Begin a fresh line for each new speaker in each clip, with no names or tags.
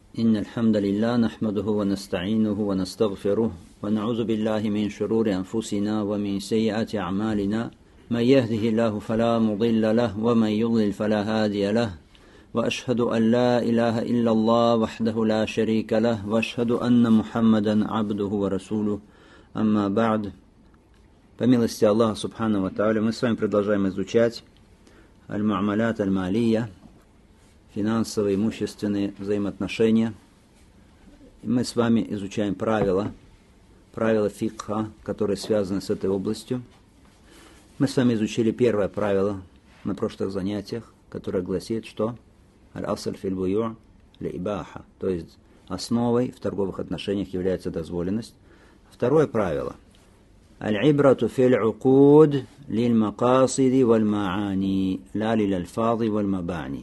إن الحمد لله نحمده ونستعينه ونستغفره ونعوذ بالله من شرور أنفسنا ومن سيئات أعمالنا من يهده الله فلا مضل له ومن يضلل فلا هادي له وأشهد أن لا إله إلا الله وحده لا شريك له وأشهد أن محمدا عبده ورسوله أما بعد. По милости Аллаха Субхану ва Тааля, мы с вами продолжаем изучать аль-муамалят аль-малия, финансовые, имущественные взаимоотношения. И мы с вами изучаем правила фикха, которые связаны с этой областью. Мы с вами изучили первое правило на прошлых занятиях, которое гласит, что аль-асль фил буйу' ли-ибаха, то есть основой в торговых отношениях является дозволенность. Второе правило аль-ибрату фил укуд лиль-макасиди валь-маани ла лиль-альфази валь-мабани.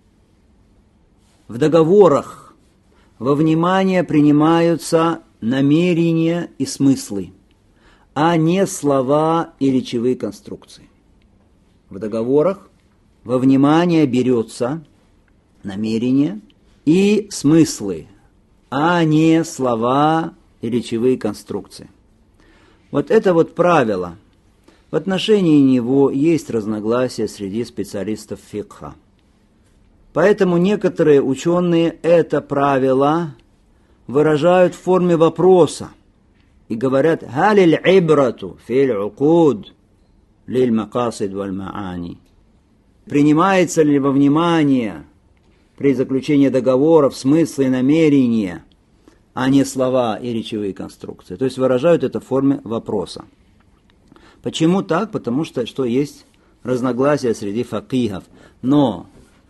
В договорах во внимание принимаются намерения и смыслы, а не слова и речевые конструкции. В договорах во внимание берется намерения и смыслы, а не слова и речевые конструкции. Вот это вот правило. В отношении него есть разногласия среди специалистов фикха. Поэтому некоторые ученые это правило выражают в форме вопроса и говорят «Халиль ибрату фил укуд лиль макасид валь маани». Принимается ли во внимание при заключении договоров смыслы и намерения, а не слова и речевые конструкции? То есть выражают это в форме вопроса. Почему так? Потому что есть разногласия среди факихов. Но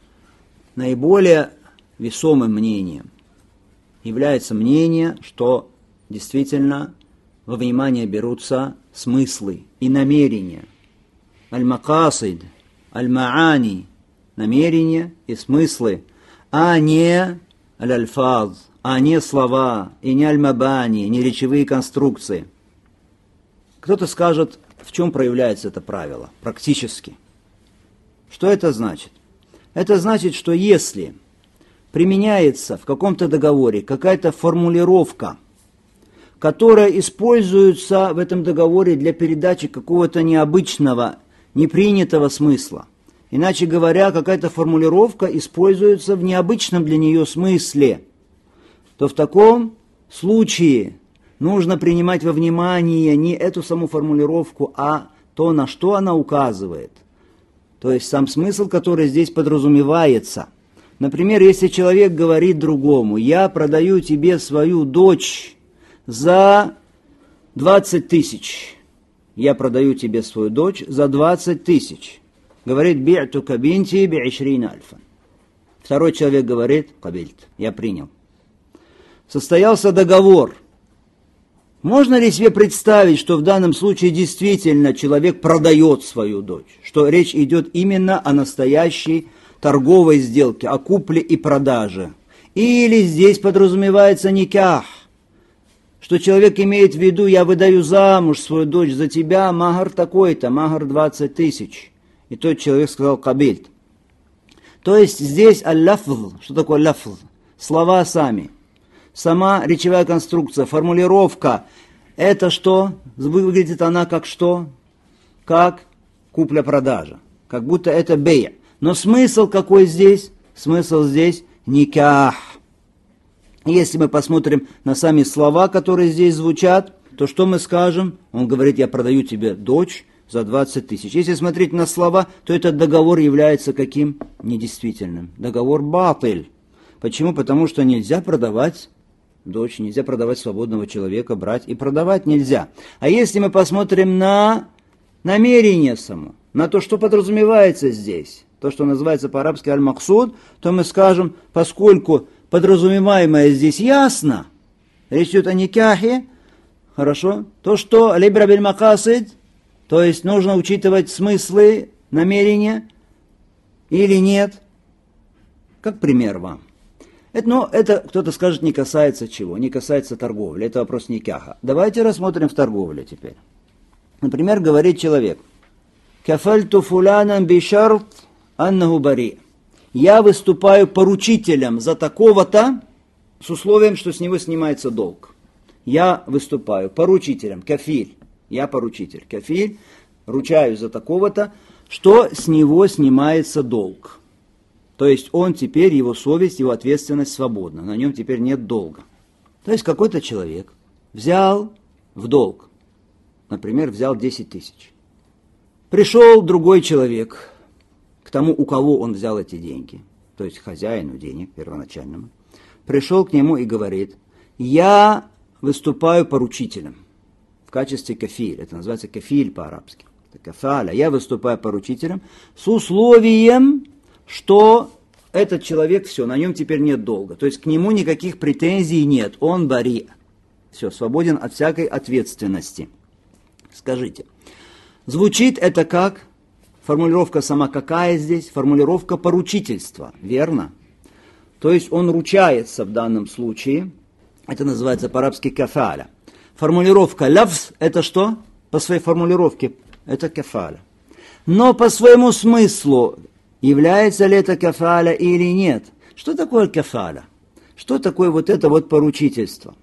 наиболее весомым мнением является мнение, что действительно во внимание берутся смыслы и намерения. Аль-макасид, аль-маани, намерения и смыслы, а не аль-альфаз, а не слова, и не аль-мабани, не речевые конструкции. Кто-то скажет, в чем проявляется это правило практически. Что это значит? Это значит, что если применяется в каком-то договоре какая-то формулировка, которая используется в этом договоре для передачи какого-то необычного, непринятого смысла, иначе говоря, какая-то формулировка используется в необычном для нее смысле, то в таком случае нужно принимать во внимание не эту саму формулировку, а то, на что она указывает. То есть сам смысл, который здесь подразумевается. Например, если человек говорит другому: «Я продаю тебе свою дочь за 20 тысяч». «Я продаю тебе свою дочь за 20 тысяч». Говорит: «Би'тука бинти би'ишрина альфан». Второй человек говорит: «Кабильт», «Я принял». Состоялся договор. Можно ли себе представить, что в данном случае действительно человек продает свою дочь? Что речь идет именно о настоящей торговой сделке, о купле и продаже? Или здесь подразумевается никах? Что человек имеет в виду: «Я выдаю замуж свою дочь за тебя, махар такой-то, махар 20 тысяч». И тот человек сказал: «Кабильт». То есть здесь аль-лафз. Что такое лафз? Слова сами. Сама речевая конструкция, формулировка, это что? Выглядит она как что? Как купля-продажа. Как будто это бей'. Но смысл какой здесь? Смысл здесь никах. Если мы посмотрим на сами слова, которые здесь звучат, то что мы скажем? Он говорит: «Я продаю тебе дочь за 20 тысяч». Если смотреть на слова, то этот договор является каким? Недействительным. Договор батыль. Почему? Потому что нельзя продавать дочь, нельзя продавать свободного человека, брать и продавать нельзя. А если мы посмотрим на намерение само, на то, что подразумевается здесь, то, что называется по-арабски аль-максуд, то мы скажем, поскольку подразумеваемое здесь ясно, речь идет о никахе, хорошо, то, что аль-ибра биль-макасид, то есть нужно учитывать смыслы, намерения или нет. Как пример вам. Это кто-то скажет, не касается чего? Не касается торговли. Это вопрос никаха. Давайте рассмотрим в торговле теперь. Например, говорит человек: «Кафальту фуланан бишарт аннаху бари». Я выступаю поручителем за такого-то, с условием, что с него снимается долг. Я выступаю поручителем, кафиль, я поручитель, кафиль, ручаюсь за такого-то, что с него снимается долг. То есть он теперь, его совесть, его ответственность свободна, на нем теперь нет долга. То есть какой-то человек взял в долг, например, взял 10 тысяч. Пришел другой человек к тому, у кого он взял эти деньги, то есть хозяину денег первоначальному, пришел к нему и говорит: я выступаю поручителем в качестве кафиль, это называется кафиль по-арабски, это кафаля, я выступаю поручителем с условием, что этот человек, все, на нем теперь нет долга, то есть к нему никаких претензий нет, он бари, все, свободен от всякой ответственности. Скажите, звучит это как? Формулировка сама какая здесь? Формулировка поручительства, верно? То есть он ручается в данном случае, это называется по-арабски кафаля. Формулировка лафз, это что? По своей формулировке, это кафаля. Но по своему смыслу, является ли это кафаля или нет? Что такое кафаля? Что такое вот это вот поручительство?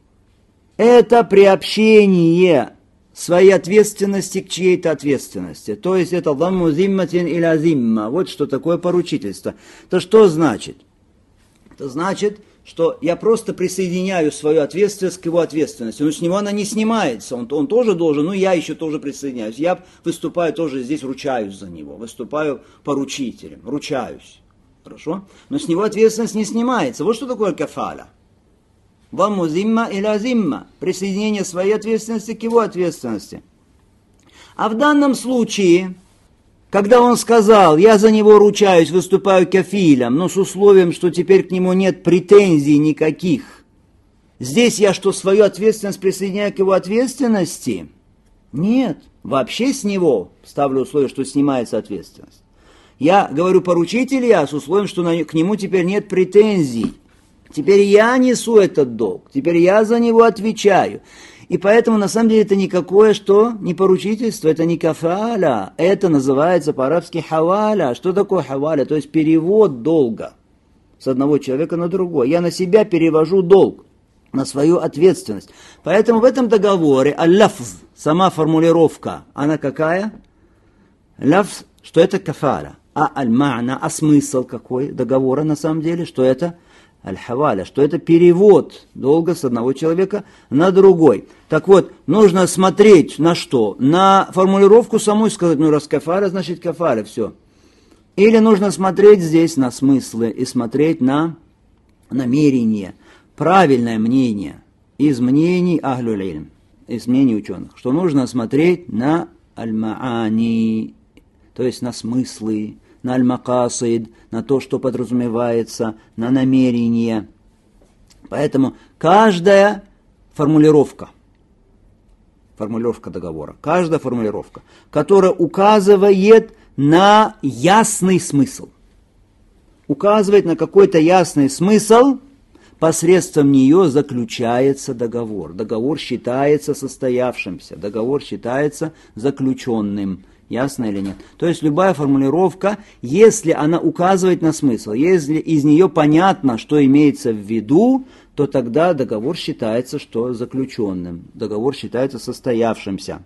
Это приобщение своей ответственности к чьей-то ответственности. То есть это ламму зимматин иля зимма. Вот что такое поручительство. Это что значит? Это значит, что я просто присоединяю свою ответственность к его ответственности. Но с него она не снимается. Он тоже должен, ну я еще тоже присоединяюсь. Я выступаю тоже здесь, ручаюсь за него. Выступаю поручителем, ручаюсь. Хорошо? Но с него ответственность не снимается. Вот что такое кафаля. Ваму зимма иля зимма. Присоединение своей ответственности к его ответственности. А в данном случае, когда он сказал, я за него ручаюсь, выступаю кафилем, но с условием, что теперь к нему нет претензий никаких. Здесь я что, свою ответственность присоединяю к его ответственности? Нет. Вообще с него ставлю условие, что снимается ответственность. Я говорю поручитель я с условием, что к нему теперь нет претензий. Теперь я несу этот долг, теперь я за него отвечаю. И поэтому, на самом деле, это никакое, что? Не поручительство, это не кафаля, это называется по-арабски хаваля. Что такое хаваля? То есть перевод долга с одного человека на другой. Я на себя перевожу долг, на свою ответственность. Поэтому в этом договоре аль-лафз, сама формулировка, она какая? Лафз, что это кафаля. А аль-ма'на, а смысл какой договора на самом деле, что это? Аль-хаваля, что это перевод долга с одного человека на другой. Так вот, нужно смотреть на что? На формулировку саму сказать, ну раз кафаля, значит кафаля, все. Или нужно смотреть здесь на смыслы и смотреть на намерение, правильное мнение из мнений ахлюль ильм, из мнений ученых, что нужно смотреть на аль-маани, то есть на смыслы, на аль-макасид, на то, что подразумевается, на намерение. Поэтому каждая формулировка договора, каждая формулировка, которая указывает на ясный смысл, указывает на какой-то ясный смысл, посредством нее заключается договор. Договор считается состоявшимся, договор считается заключенным. Ясно или нет? То есть любая формулировка, если она указывает на смысл, если из нее понятно, что имеется в виду, то тогда договор считается, что заключенным, договор считается состоявшимся.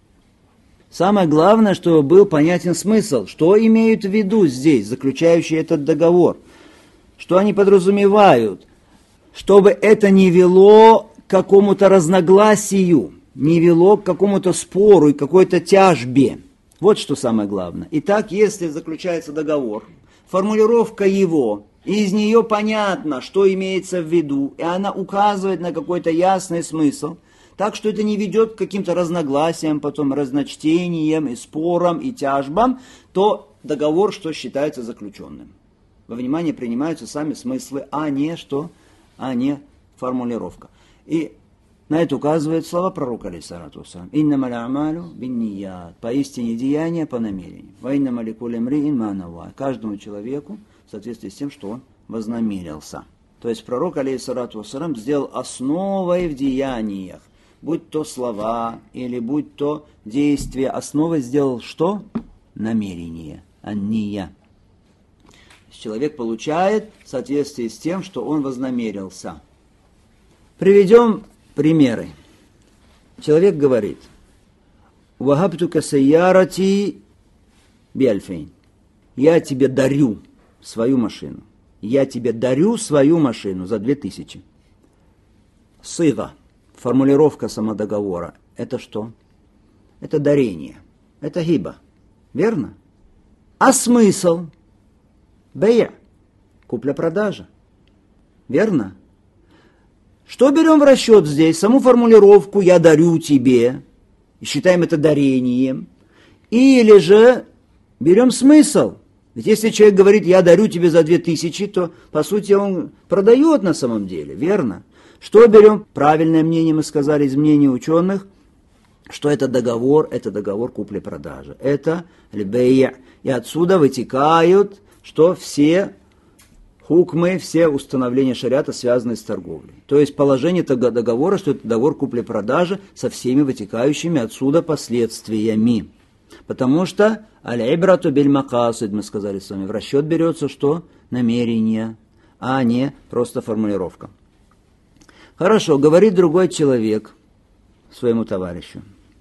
Самое главное, чтобы был понятен смысл, что имеют в виду здесь, заключающие этот договор, что они подразумевают, чтобы это не вело к какому-то разногласию, не вело к какому-то спору и какой-то тяжбе. Вот что самое главное. Итак, если заключается договор, формулировка его, и из нее понятно, что имеется в виду, и она указывает на какой-то ясный смысл, так что это не ведет к каким-то разногласиям, потом разночтениям, и спорам, и тяжбам, то договор, что считается заключенным. Во внимание принимаются сами смыслы, а не что? А не формулировка. И на это указывают слова пророка, алейхиссалату вассалям. «Иннама л'амалу бинният». Поистине деяния по намерению. «Ва иннама ликулли имриин ма нава». Каждому человеку в соответствии с тем, что он вознамерился. То есть пророк, алейхиссалату вассалям, сделал основой в деяниях. Будь то слова или будь то действия. Основой сделал что? Намерение. Анния. Человек получает в соответствии с тем, что он вознамерился. Приведем примеры. Человек говорит: «Вахабтука сайярати биальфейн». Я тебе дарю свою машину. Я тебе дарю свою машину за 2000. Сыга, формулировка самодоговора, это что? Это дарение, это гиба, верно? А смысл? Бея, купля-продажа, верно? Что берем в расчет здесь? Саму формулировку «я дарю тебе», и считаем это дарением, или же берем смысл? Ведь если человек говорит «я дарю тебе за 2000», то, по сути, он продает на самом деле, верно? Что берем? Правильное мнение, мы сказали, из мнений ученых, что это договор купли-продажи. Это либея. И отсюда вытекают, что все хукмы, все установления шариата связаны с торговлей. То есть положение договора, что это договор купли-продажи со всеми вытекающими отсюда последствиями. Потому что аль-ибрату биль-макасид, мы сказали с вами, в расчет берется что? Намерение, а не просто формулировка. Хорошо, говорит другой человек своему товарищу: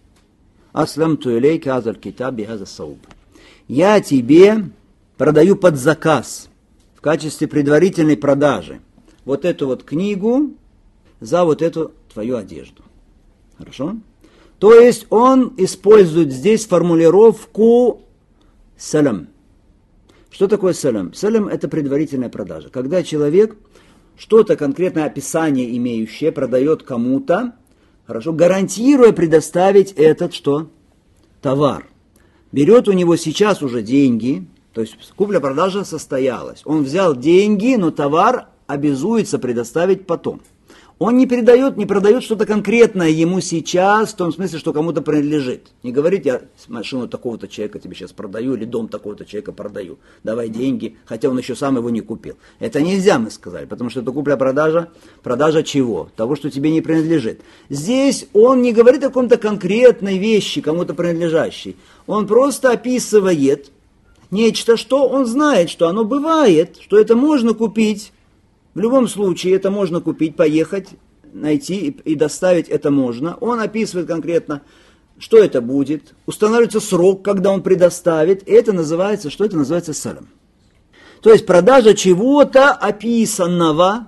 «Асламту илейка азаль китаб бихаза сауб». Я тебе продаю под заказ, в качестве предварительной продажи, вот эту вот книгу за вот эту твою одежду. Хорошо? То есть он использует здесь формулировку салам. Что такое салам? Салам – это предварительная продажа. Когда человек что-то конкретное описание имеющее продает кому-то, хорошо, гарантируя предоставить этот что? Товар. Берет у него сейчас уже деньги, то есть купля-продажа состоялась. Он взял деньги, но товар обязуется предоставить потом. Он не продает что-то конкретное ему сейчас, в том смысле, что кому-то принадлежит. Не говорит: я машину такого-то человека тебе сейчас продаю, или дом такого-то человека продаю, давай деньги, хотя он еще сам его не купил. Это нельзя, мы сказали, потому что это купля-продажа. Продажа чего? Того, что тебе не принадлежит. Здесь он не говорит о каком-то конкретной вещи, кому-то принадлежащей. Он просто описывает нечто, что он знает, что оно бывает, что это можно купить. В любом случае это можно купить, поехать, найти и доставить это можно. Он описывает конкретно, что это будет. Устанавливается срок, когда он предоставит. И это называется, что это называется салам. То есть продажа чего-то описанного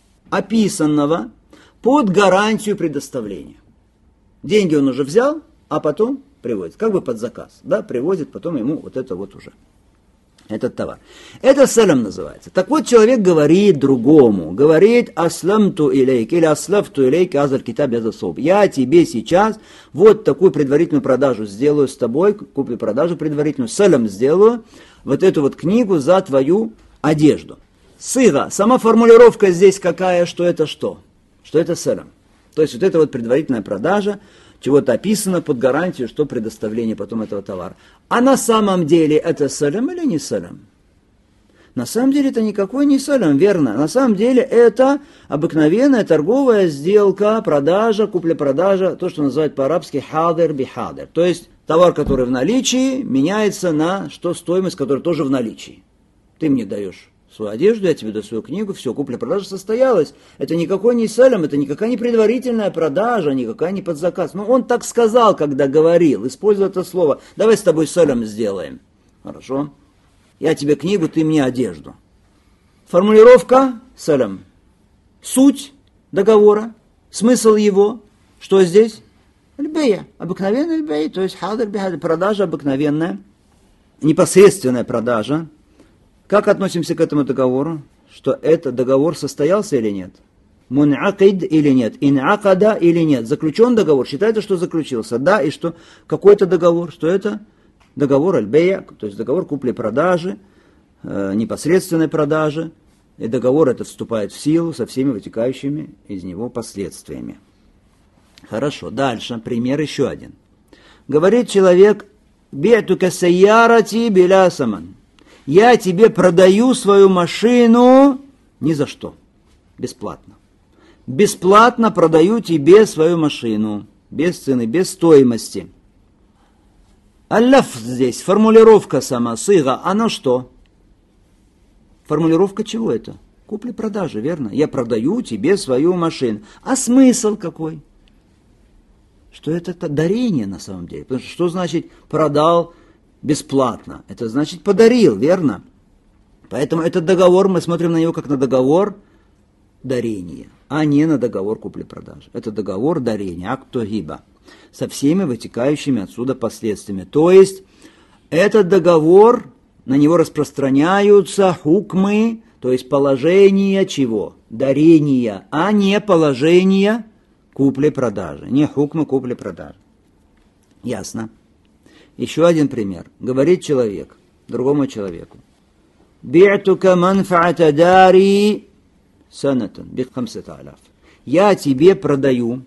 под гарантию предоставления. Деньги он уже взял, а потом приводит. Как бы под заказ. Да, привозит потом ему вот это вот уже. Этот товар. Это салам называется. Так вот, человек говорит другому, говорит: «Асламту илейк» или «Аслафту илейк азаль китаб бихаза сауб». Я тебе сейчас вот такую предварительную продажу сделаю с тобой, куплю-продажу предварительную, салам сделаю, вот эту вот книгу за твою одежду. Сыга, сама формулировка здесь какая, что это что? Что это салам. То есть вот это вот предварительная продажа, чего-то описано под гарантию, что предоставление потом этого товара. А на самом деле это салам или не салам? На самом деле это никакой не салам, верно? На самом деле это обыкновенная торговая сделка, продажа, купля-продажа, то, что называют по-арабски хадер бихадер. То есть товар, который в наличии, меняется на стоимость, которая тоже в наличии. Ты мне даешь свою одежду, я тебе даю свою книгу, все, купля-продажа состоялась. Это никакой не салам, это никакая не предварительная продажа, никакая не под заказ. Но он так сказал, когда говорил, используя это слово: давай с тобой салам сделаем. Хорошо? Я тебе книгу, ты мне одежду. Формулировка салам. Суть договора, смысл его, что здесь? Льбея, обыкновенная льбея, то есть хадр бихадр, продажа обыкновенная, непосредственная продажа. Как относимся к этому договору? Что этот договор состоялся или нет? Мун'акид или нет? Ин'акада или нет? Заключен договор? Считается, что заключился. Да, и что какой-то договор? Что это? Договор аль-бея, то есть договор купли-продажи, непосредственной продажи. И договор этот вступает в силу со всеми вытекающими из него последствиями. Хорошо, дальше. Пример еще один. Говорит человек: «Би'тука сайярати биля саман». Я тебе продаю свою машину ни за что, бесплатно. Бесплатно продаю тебе свою машину, без цены, без стоимости. Аллаф здесь, формулировка сама, сыга, она что? Формулировка чего это? Купли-продажа, верно? Я продаю тебе свою машину. А смысл какой? Что это дарение на самом деле. Потому что значит продал бесплатно? Это значит подарил, верно? Поэтому этот договор, мы смотрим на него как на договор дарения, а не на договор купли-продажи. Это договор дарения, акту гиба, со всеми вытекающими отсюда последствиями. То есть, этот договор, на него распространяются хукмы, то есть положения чего? Дарения, а не положения купли-продажи. Не хукмы купли-продажи. Ясно. Еще один пример. Говорит человек другому человеку. «Би'тука манфа'ата дари санатан бихамсата аляф». Я тебе продаю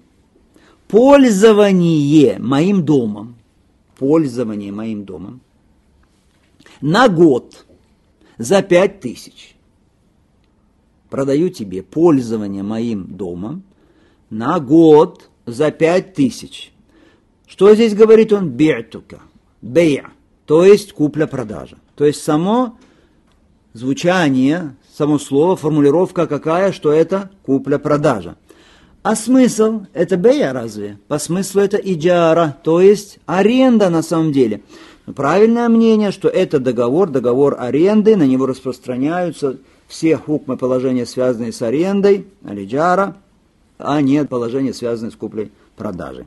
пользование моим домом. Пользование моим домом на год за 5000. Продаю тебе пользование моим домом на год за 5000. Что здесь говорит он? Би'тука. Бей'a. То есть купля-продажа. То есть само звучание, само слово, формулировка какая, что это купля-продажа. А смысл это бей'a разве? По смыслу это иджара, то есть аренда на самом деле. Правильное мнение, что это договор аренды, на него распространяются все хукмы положения, связанные с арендой, алиджара, а не положения, связанные с куплей-продажей.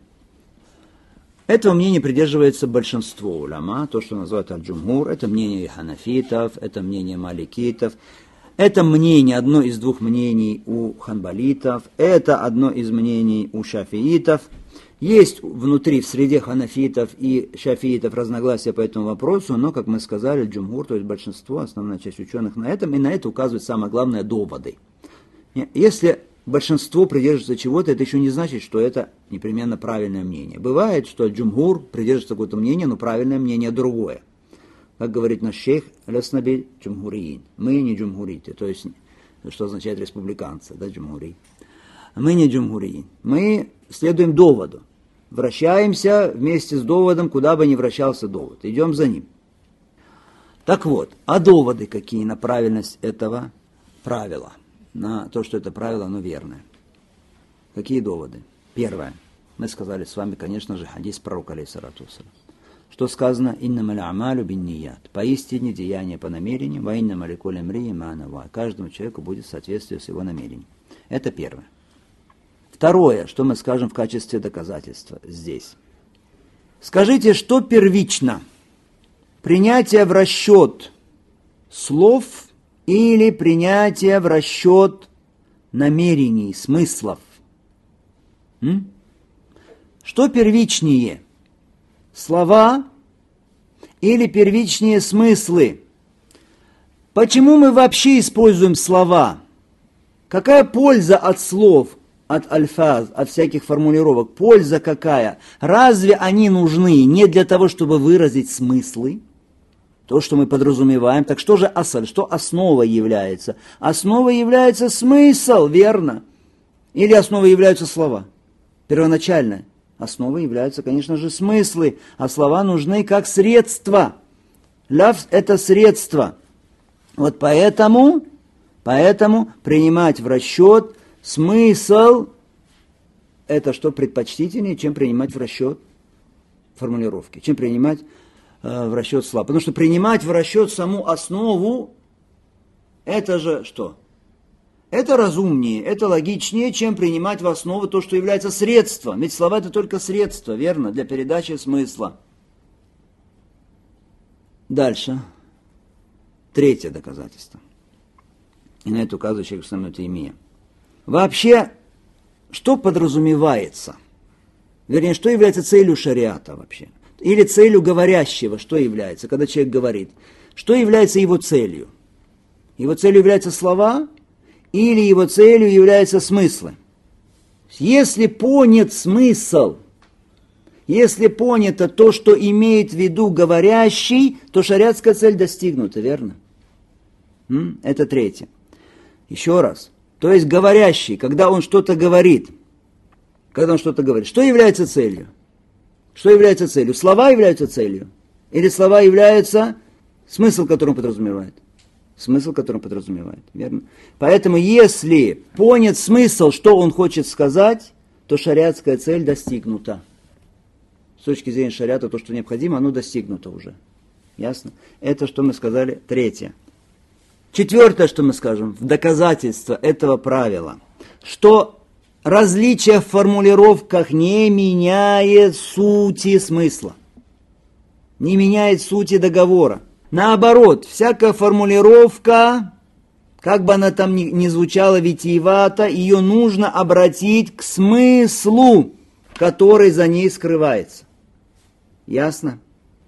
Этого мнения придерживается большинство уляма, то, что называют аль-джумхур, это мнение ханафитов, это мнение маликитов, это мнение, одно из двух мнений у ханбалитов, это одно из мнений у шафиитов. Есть внутри, в среде ханафитов и шафиитов разногласия по этому вопросу, но, как мы сказали, джумхур, то есть большинство, основная часть ученых на этом, и на это указывают самое главное доводы. Если большинство придерживается чего-то, это еще не значит, что это непременно правильное мнение. Бывает, что джумхур придерживается какое-то мнение, но правильное мнение другое. Как говорит наш шейх, ляснаби джумхуриин. Мы не джумхуриты, то есть, что означает республиканцы, да, джумхури. Мы не джумхуриин. Мы следуем доводу. Вращаемся вместе с доводом, куда бы ни вращался довод. Идем за ним. Так вот, а доводы какие на правильность этого правила? На то, что это правило, оно верное. Какие доводы? Первое. Мы сказали с вами, конечно же, хадис пророка, алейхиссалату вассалям. Что сказано? «Иннамаль а'малю бинният». Поистине деяние по намерению, «ва иннама ликулли имриин ма нава». Каждому человеку будет соответствие с его намерением. Это первое. Второе, что мы скажем в качестве доказательства здесь. Скажите, что первично? Принятие в расчет слов или принятие в расчет намерений, смыслов? Что первичнее? Слова или первичнее смыслы? Почему мы вообще используем слова? Какая польза от слов, от альфаз, от всяких формулировок? Польза какая? Разве они нужны не для того, чтобы выразить смыслы? То, что мы подразумеваем. Так что же асаль, что основой является? Основой является смысл, верно? Или основой являются слова? Первоначально. Основой являются, конечно же, смыслы, а слова нужны как средство. Лафз – это средство. Вот поэтому принимать в расчет смысл – это что предпочтительнее, чем принимать в расчет формулировки, чем принимать в расчет слова. Потому что принимать в расчет саму основу – это же что? Это разумнее, это логичнее, чем принимать в основу то, что является средством. Ведь слова – это только средство, верно, для передачи смысла. Дальше. Третье доказательство. И на это указывает шейх ислам ибн Таймия. Вообще, что подразумевается? Вернее, что является целью шариата вообще? Или целью говорящего, что является, когда человек говорит? Что является его целью? Его целью являются слова – или его целью являются смыслы. Если понят смысл, если понято то, что имеет в виду говорящий, то шариатская цель достигнута, верно? Это третье. Еще раз. То есть говорящий, когда он что-то говорит, что является целью? Что является целью? Слова являются целью? Или слова являются смысл, который он подразумевает?
смысл, который он подразумевает, верно? Поэтому, если понят смысл, что он хочет сказать, то шариатская цель достигнута. С точки зрения шариата, то, что необходимо, оно достигнуто уже. Ясно? Это, что мы сказали, третье. Четвертое, что мы скажем, в доказательство этого правила, что различие в формулировках не меняет сути смысла, не меняет сути договора. Наоборот, всякая формулировка, как бы она там ни звучала витиевато, ее нужно обратить к смыслу, который за ней скрывается. Ясно?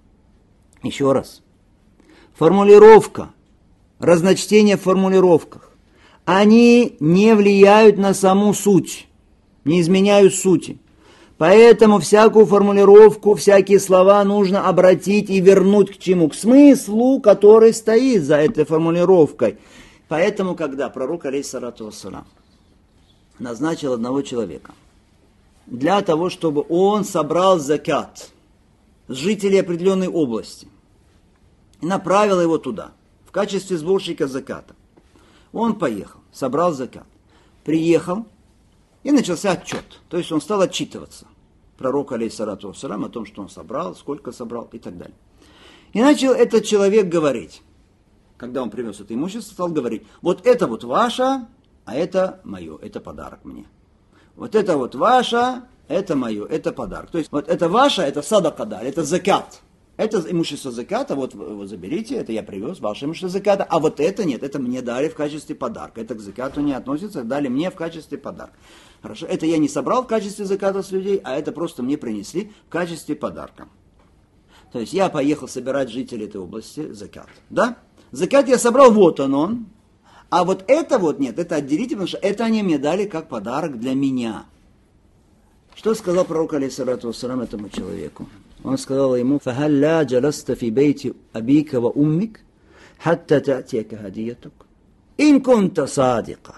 Еще раз. Формулировка, разночтения в формулировках, они не влияют на саму суть, не изменяют сути. Поэтому всякую формулировку, всякие слова нужно обратить и вернуть к чему? К смыслу, который стоит за этой формулировкой. Поэтому, когда пророк, алейхиссалату вассалам, назначил одного человека для того, чтобы он собрал закат с жителей определенной области и направил его туда, в качестве сборщика заката, он поехал, собрал закат, приехал, и начался отчет. То есть он стал отчитываться. Пророк, алейхиссалату вассалам, о том, что он собрал, сколько собрал и так далее. И начал этот человек говорить. Когда он привез это имущество, стал говорить, вот это вот ваше, а это мое, это подарок мне. Вот это вот ваше, это мое, это подарок. То есть вот это ваше, это садакадар, это закат. Это имущество заката, вот заберите, это я привез, ваше имущество заката, а вот это нет, это мне дали в качестве подарка. Это к закату не относится, дали мне в качестве подарка. Хорошо, это я не собрал в качестве заката с людей, а это просто мне принесли в качестве подарка. То есть я поехал собирать жителей этой области закат. Да? Закат я собрал, вот он. А вот это вот нет, это отделите, потому что это они мне дали как подарок для меня. Что сказал пророк, алейхиссалату вассалам, этому человеку? Он сказал ему, «Фахалля джаласта фи бейти абика ва уммик, хатта та'тияка хадиятук, ин кунта садика».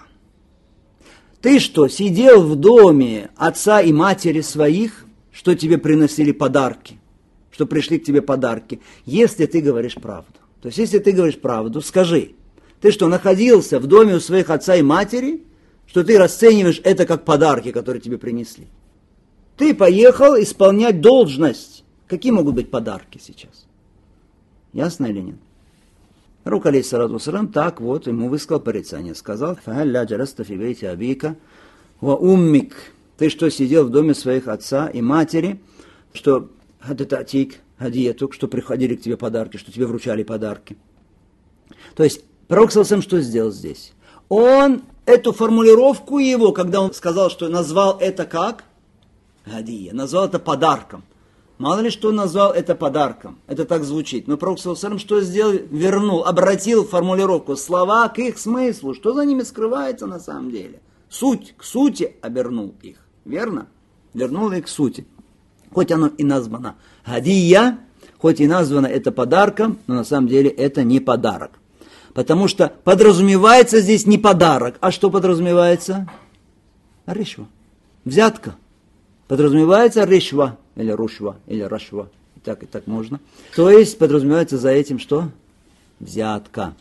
Ты что, сидел в доме отца и матери своих, что тебе приносили подарки, что пришли к тебе подарки, если ты говоришь правду? То есть, если ты говоришь правду, скажи, ты что, находился в доме у своих отца и матери, что ты расцениваешь это как подарки, которые тебе принесли? Ты поехал исполнять должность. Какие могут быть подарки сейчас? Ясно или нет? Пророк, алейхиссалату вассалам, так вот ему высказал порицание. Сказал, «Фахалля джаласта фи бейти абика ва уммик». Ты что, сидел в доме своих отца и матери, что хадататик, хадиятук, что приходили к тебе подарки, что тебе вручали подарки. То есть, пророк, саллаллаху, что сделал здесь? Он эту формулировку его, когда он сказал, что назвал это как? Гадия, назвал это подарком. Мало ли что он назвал это подарком. Это так звучит. Но пророк, саллаллаху, что сделал? Вернул, обратил формулировку, слова к их смыслу. Что за ними скрывается на самом деле? Суть, к сути обернул их. Верно? Вернул их к сути. Хоть оно и названо гадия, хоть и названо это подарком, но на самом деле это не подарок. Потому что подразумевается здесь не подарок. А что подразумевается? Ришва. Взятка. Подразумевается ришва, или рушва, или рашва. И так можно. То есть подразумевается за этим что? Взятка.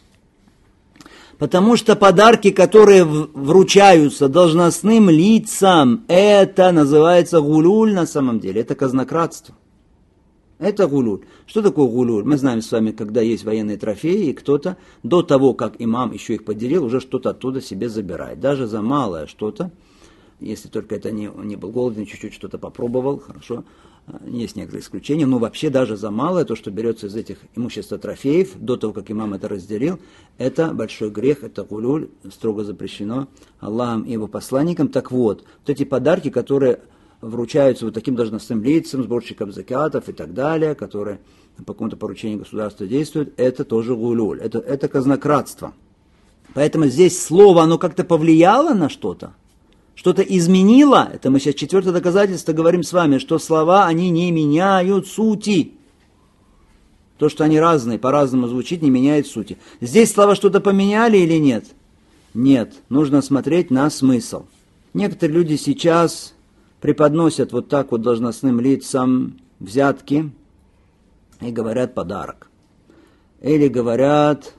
Потому что подарки, которые вручаются должностным лицам, это называется гулюль на самом деле. Это казнократство. Это гулюль. Что такое гулюль? Мы знаем с вами, когда есть военные трофеи, и кто-то до того, как имам еще их поделил, уже что-то оттуда себе забирает. Даже за малое что-то. Если только это не был голоден, чуть-чуть что-то попробовал, хорошо, есть некоторые исключения, но вообще даже за малое, то, что берется из этих имущества трофеев, до того, как имам это разделил, это большой грех, это гулюль, строго запрещено Аллахом и его посланникам. Так вот эти подарки, которые вручаются вот таким должностным лицам, сборщикам закатов и так далее, которые по какому-то поручению государства действуют, это тоже гулюль, это казнократство. Поэтому здесь слово, оно как-то повлияло на что-то, что-то изменило, это мы сейчас четвертое доказательство говорим с вами, что слова, они не меняют сути. То, что они разные, по-разному звучит, не меняет сути. Здесь слова что-то поменяли или нет? Нет, нужно смотреть на смысл. Некоторые люди сейчас преподносят вот так вот должностным лицам взятки и говорят подарок. Или говорят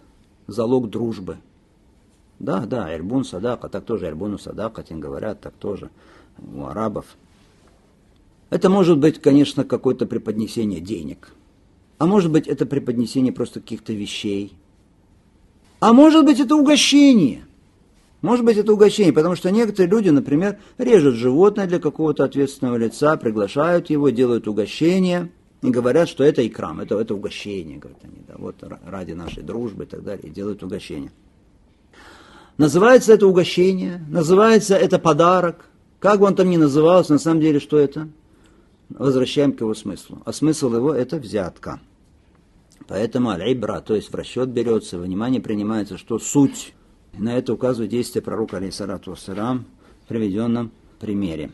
залог дружбы. Да, ирбун садака, так тоже, ирбуну садакатин говорят, так тоже у арабов. Это может быть, конечно, какое-то преподнесение денег. А может быть, это преподнесение просто каких-то вещей. А может быть, это угощение. Может быть, это угощение, потому что некоторые люди, например, режут животное для какого-то ответственного лица, приглашают его, делают угощение и говорят, что это икрам, это угощение, говорят они, да, вот ради нашей дружбы и так далее, и делают угощение. Называется это угощение, называется это подарок. Как бы он там ни назывался, на самом деле, что это? Возвращаем к его смыслу. А смысл его – это взятка. Поэтому аль-ибра, то есть в расчет берется, внимание принимается, что суть. На это указывает действие пророка, алейхиссалату вассалям, в приведенном примере.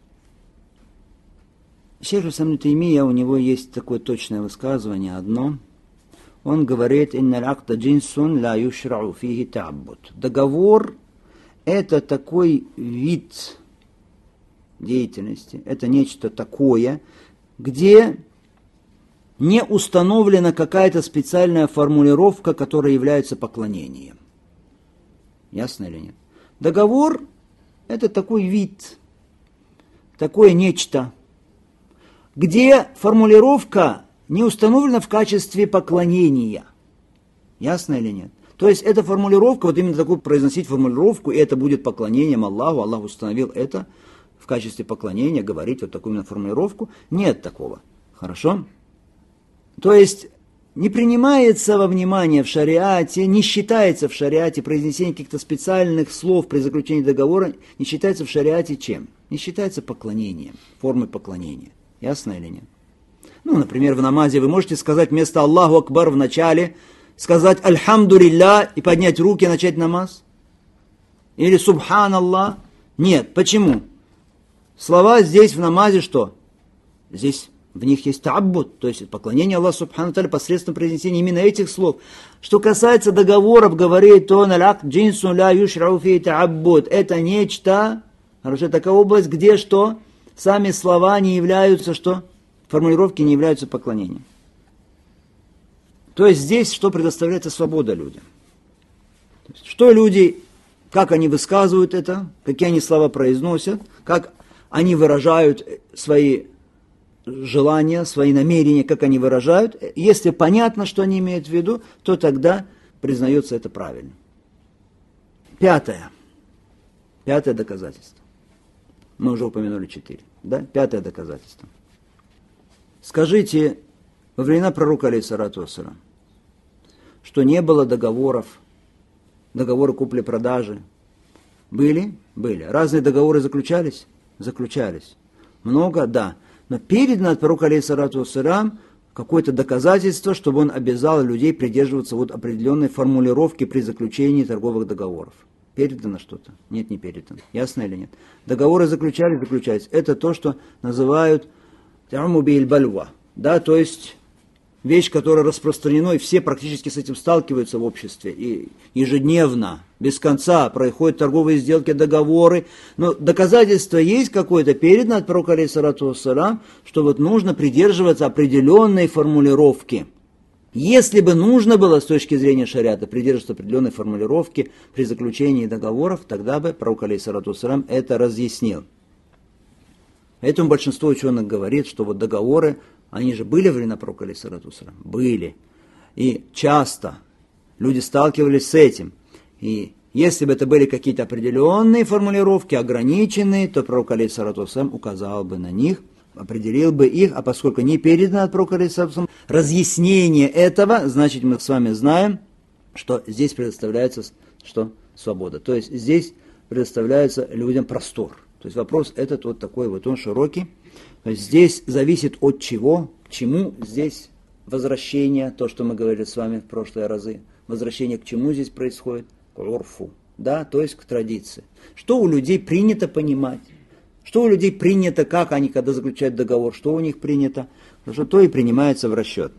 Шейх ибн Таймия, у него есть такое точное высказывание, одно. Он говорит: «Инналь акта джинсун ла юшрау фихи та'аббуд». Договор – это такой вид деятельности, это нечто такое, где не установлена какая-то специальная формулировка, которая является поклонением. Ясно или нет? Договор – это такой вид, такое нечто, где формулировка не установлена в качестве поклонения. Ясно или нет? То есть эта формулировка, вот именно такую произносить формулировку, и это будет поклонением Аллаху, Аллах установил это в качестве поклонения, говорить вот такую именно формулировку, нет такого. Хорошо? То есть не принимается во внимание в шариате, не считается в шариате произнесение каких-то специальных слов при заключении договора, не считается в шариате чем? Не считается поклонением, формой поклонения. Ясно или нет? Ну, например, в намазе вы можете сказать вместо Аллаху Акбар в начале, сказать Альхамдулилля и поднять руки и начать намаз? Или Субханаллах? Нет. Почему? Слова здесь в намазе что? Здесь в них есть та'аббуд, то есть поклонение Аллаху Субхану Тааля посредством произнесения именно этих слов. Что касается договоров, говорит он, «Аль-акд джинсун ла юшрау фи та'аббуд». Это нечто, хорошо, такая область, где что? Сами слова не являются что? Формулировки не являются поклонением. То есть здесь что предоставляется свобода людям. То есть, что люди, как они высказывают это, какие они слова произносят, как они выражают свои желания, свои намерения, как они выражают. Если понятно, что они имеют в виду, то тогда признается это правильно. Пятое доказательство. Мы уже упомянули 4. Да? Пятое доказательство. Скажите, во времена пророка, алейхиссалату вассалям, что не было договоры купли-продажи. Были? Были. Разные договоры заключались? Заключались. Много? Да. Но передано от пророка, алейхиссалату вассалям, какое-то доказательство, чтобы он обязал людей придерживаться вот определенной формулировки при заключении торговых договоров. Передано что-то? Нет, не передано. Ясно или нет? Договоры заключались. Это то, что называют бальва, да, то есть вещь, которая распространена, и все практически с этим сталкиваются в обществе, и ежедневно, без конца происходят торговые сделки, договоры, но доказательство есть какое-то, передано от пророка, алейхиссалату вассалям, что вот нужно придерживаться определенной формулировки. Если бы нужно было с точки зрения шариата придерживаться определенной формулировки при заключении договоров, тогда бы пророк, алейхиссалату вассалям, это разъяснил. Поэтому большинство ученых говорит, что вот договоры, они же были во времена пророка, алейхиссалату вассалям? Были. И часто люди сталкивались с этим. И если бы это были какие-то определенные формулировки, ограниченные, то пророк, алейхиссалату вассалям, указал бы на них, определил бы их, а поскольку не передано от пророка, алейхиссалату вассалям, разъяснение этого, значит, мы с вами знаем, что здесь предоставляется что? Свобода. То есть здесь предоставляется людям простор. То есть вопрос этот вот такой вот, он широкий. То есть здесь зависит от чего, к чему здесь возвращение, то, что мы говорили с вами в прошлые разы, возвращение к чему здесь происходит? К урфу, да, то есть к традиции. Что у людей принято понимать, что у людей принято, как они, когда заключают договор, что у них принято, что то и принимается в расчет.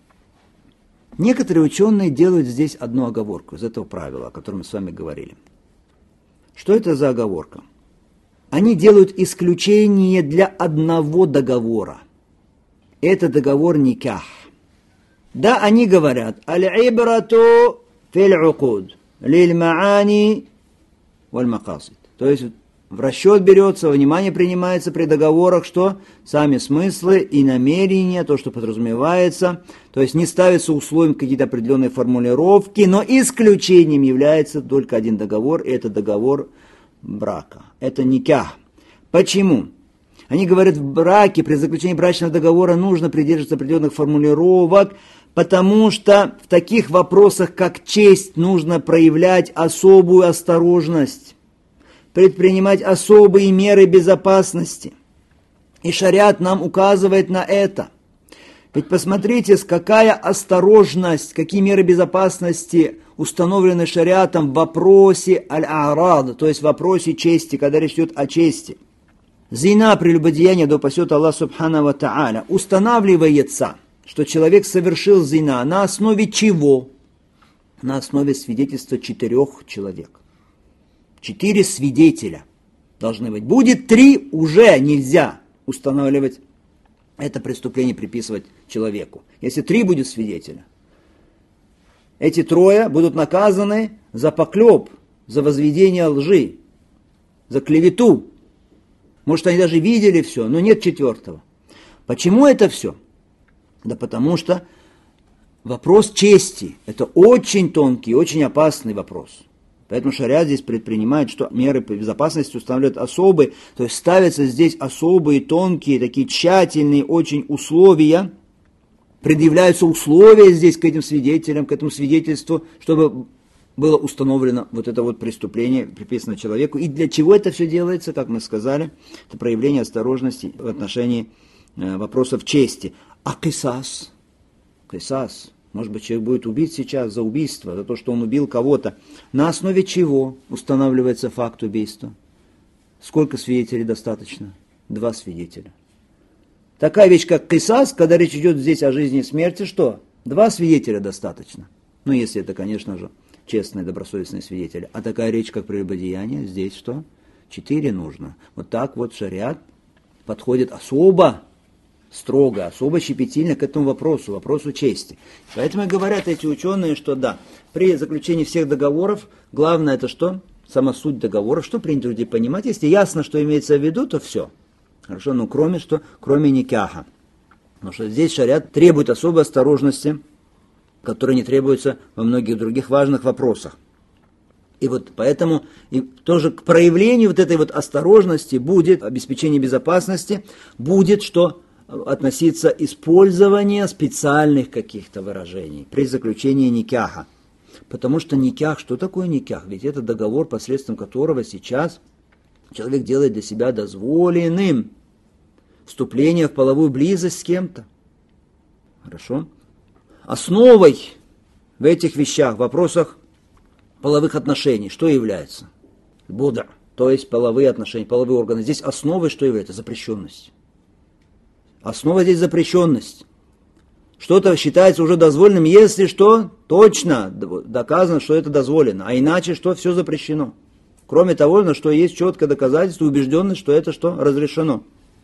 Некоторые ученые делают здесь одну оговорку из этого правила, о котором мы с вами говорили. Что это за оговорка? Они делают исключение для одного договора. Это договор никах. Да, они говорят, аль-ибрату филь-укуд, лиль-маани валь-макасид. То есть в расчет берется, внимание принимается при договорах, что сами смыслы и намерения, то, что подразумевается, то есть не ставятся условием какие-то определенные формулировки, но исключением является только один договор, и это договор брака. Это никах. Почему? Они говорят, в браке, при заключении брачного договора нужно придерживаться определенных формулировок, потому что в таких вопросах, как честь, нужно проявлять особую осторожность, предпринимать особые меры безопасности. И шариат нам указывает на это. Ведь посмотрите, какая осторожность, какие меры безопасности установлены шариатом в вопросе аль-арад, то есть в вопросе чести, когда речь идет о чести. Зина, прелюбодеяние, да упасет Аллах субхана ва та'аля, устанавливается, что человек совершил зина на основе чего? На основе свидетельства 4 человек. 4 свидетеля должны быть. Будет 3, уже нельзя устанавливать это преступление, приписывать человеку. Если 3 будет свидетеля, эти 3 будут наказаны за поклеп, за возведение лжи, за клевету. Может, они даже видели все, но нет 4. Почему это все? Да потому что вопрос чести – это очень тонкий, очень опасный вопрос. Поэтому шариат здесь предпринимает, что меры безопасности устанавливают особые, то есть ставятся здесь особые, тонкие, такие тщательные очень условия, предъявляются условия здесь к этим свидетелям, к этому свидетельству, чтобы было установлено вот это вот преступление, приписано человеку. И для чего это все делается, как мы сказали, это проявление осторожности в отношении вопросов чести. А кисас? Кисас. Может быть, человек будет убит сейчас за убийство, за то, что он убил кого-то. На основе чего устанавливается факт убийства? Сколько свидетелей достаточно? 2 свидетеля. Такая вещь, как кисас, когда речь идет здесь о жизни и смерти, что? 2 свидетеля достаточно. Ну, если это, конечно же, честные, добросовестные свидетели. А такая речь, как прелюбодеяние, здесь что? 4 нужно. Вот так вот шариат подходит особо строго, особо щепетильно к этому вопросу чести. Поэтому и говорят эти ученые, что да, при заключении всех договоров, главное это что? Сама суть договора, что принято людей понимать. Если ясно, что имеется в виду, то все. Хорошо, но кроме никаха. Потому что здесь шариат требует особой осторожности, которая не требуется во многих других важных вопросах. И вот поэтому и тоже к проявлению вот этой вот осторожности будет, обеспечение безопасности, будет что? Относиться использование специальных каких-то выражений при заключении никаха. Потому что никах, что такое никах? Ведь это договор, посредством которого сейчас человек делает для себя дозволенным вступление в половую близость с кем-то. Хорошо? Основой в этих вещах, в вопросах половых отношений, что является? Буда, то есть половые отношения, половые органы. Здесь основой что является? Запрещенность. Основа здесь запрещенность. Что-то считается уже дозволенным, если что, точно доказано, что это дозволено. А иначе что, все запрещено. Кроме того, на что есть четкое доказательство, убежденность, что это что, разрешено.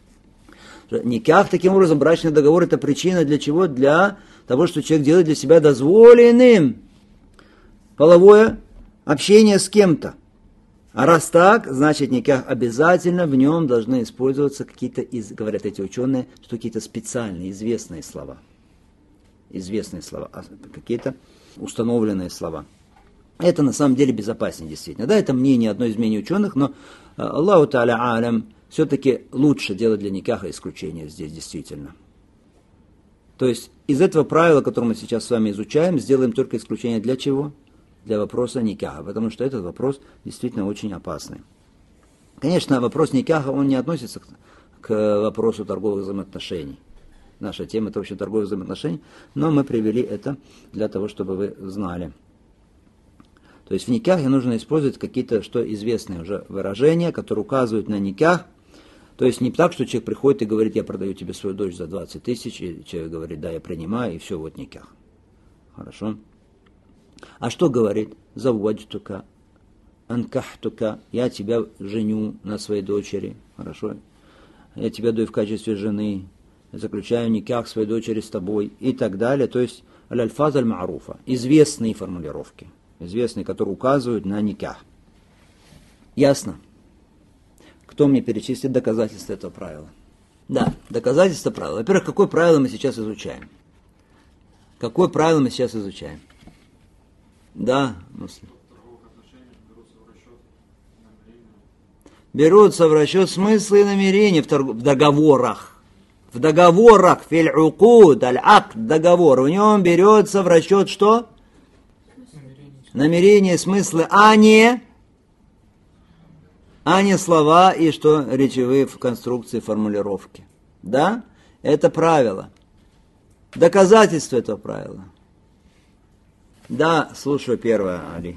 Никах, таким образом, брачный договор, это причина для чего? Для того, что человек делает для себя дозволенным половое общение с кем-то. А раз так, значит, никак обязательно в нем должны использоваться какие-то, говорят эти ученые, что какие-то специальные, известные слова. Известные слова, какие-то установленные слова. Это на самом деле безопаснее действительно. Да, это мнение, одно из мнений ученых, но Аллаху та'аля алям, все-таки лучше делать для никаха исключение здесь действительно. То есть из этого правила, которое мы сейчас с вами изучаем, сделаем только исключение для чего? Для вопроса никаха, потому что этот вопрос действительно очень опасный. Конечно, вопрос никаха, он не относится к вопросу торговых взаимоотношений. Наша тема – это вообще торговые взаимоотношения, но мы привели это для того, чтобы вы знали. То есть в никахе нужно использовать какие-то известные уже выражения, которые указывают на никах. То есть не так, что человек приходит и говорит, я продаю тебе свою дочь за 20 тысяч, и человек говорит, да, я принимаю, и все, вот никах. Хорошо. А что говорит? Заваджтука, анкахтука, я тебя женю на своей дочери, хорошо? Я тебя даю в качестве жены, заключаю никах своей дочери с тобой и так далее. То есть аль-альфаз аль-ма'руфа, известные формулировки. известные, которые указывают на никах. Ясно? Кто мне перечислит доказательства этого правила? Да, доказательства правила. Во-первых, какое правило мы сейчас изучаем? Какое правило мы сейчас изучаем? Да, Муслим. Берутся в расчет смыслы и намерения в договорах. В договорах, филь-укуд, аль-акд, договор. В нем берется в расчет что? Намерение, смыслы, а не слова и что речевые конструкции, формулировки. Да? Это правило. Доказательство этого правила. Да, слушаю первое, Али.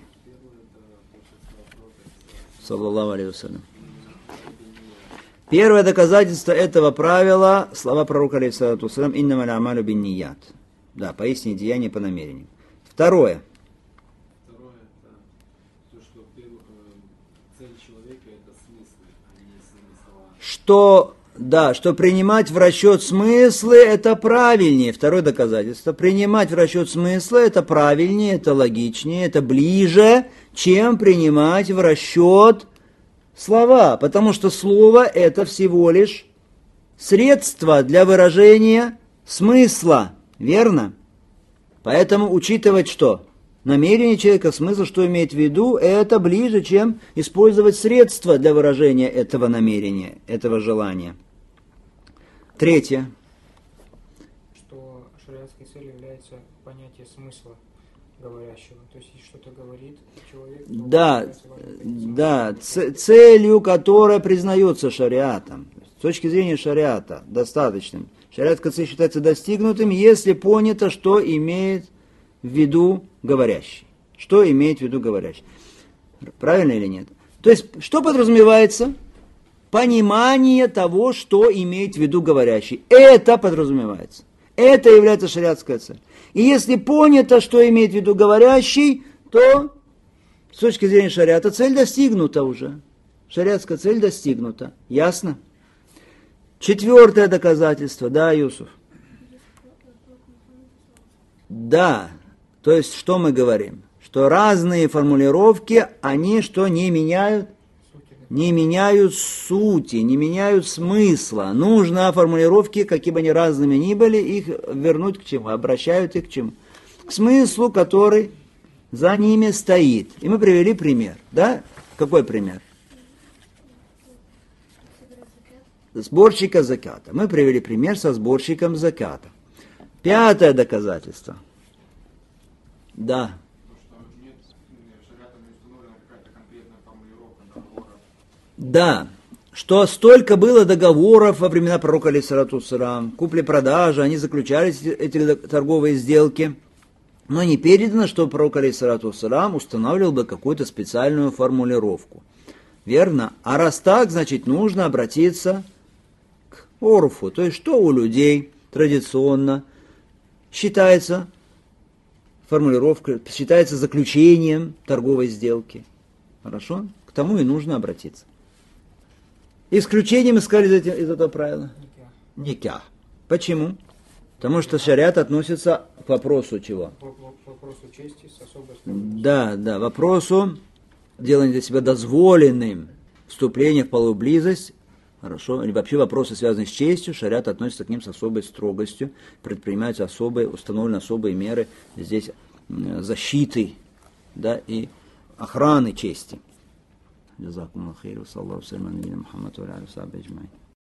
Саллаллаху алейхи вассалям. Первое доказательство этого правила, слова пророка алейхиссалату вассалям, «Иннама л'амалю бинният». Да, поистине деяние по намерениям. Второе.
Второе, это то, что цель человека это смыслы, а не слова.
Что принимать в расчет смыслы это правильнее. Второе доказательство. Принимать в расчет смыслы это правильнее, это логичнее, это ближе, чем принимать в расчет слова. Потому что слово это всего лишь средство для выражения смысла. Верно? Поэтому учитывать что? Намерение человека, смысл, что имеет в виду, это ближе, чем использовать средства для выражения этого намерения, этого желания. Третье.
Что шариатской целью является понятие смысла говорящего. То есть, если что-то говорит человек...
Да, целью, которая признается шариатом. С точки зрения шариата, достаточным. Шариатская цель считается достигнутым, если понято, что имеет в виду говорящий. Что имеет в виду говорящий. Правильно или нет? То есть, что подразумевается? Понимание того, что имеет в виду говорящий. Это подразумевается. Это является шариатская цель. И если понято, что имеет в виду говорящий, то с точки зрения шариата цель достигнута уже. Шариатская цель достигнута. Ясно? Четвертое доказательство. Да, Юсуф? Да. То есть, что мы говорим? Что разные формулировки, они что не меняют? Не меняют сути, не меняют смысла. Нужно формулировки, какие бы они разными ни были, их вернуть к чему? Обращают их к чему? К смыслу, который за ними стоит. И мы привели пример. Да? Какой пример? Сборщика заката. Мы привели пример со сборщиком заката. Пятое доказательство. Да. Да, что столько было договоров во времена пророка алейхиссалату вассалям, купли-продажи, они заключались, эти торговые сделки, но не передано, что пророк алейхиссалату вассалям устанавливал бы какую-то специальную формулировку. Верно? А раз так, значит, нужно обратиться к орфу, то есть что у людей традиционно считается формулировкой, считается заключением торговой сделки. Хорошо? К тому и нужно обратиться. Исключением искали из этого правила? Никях. Почему? Потому что шариат относится к вопросу чего?
К вопросу чести с особой строгостью.
Да, вопросу делания для себя дозволенным вступление в половую близость, хорошо, или вообще вопросы, связанные с честью, шариат относится к ним с особой строгостью, предпринимаются установлены особые меры здесь защиты, да, и охраны чести. جزاكم الله خير وصلى الله وسلم على نبينا محمد وعلى اله وصحبه اجمعين.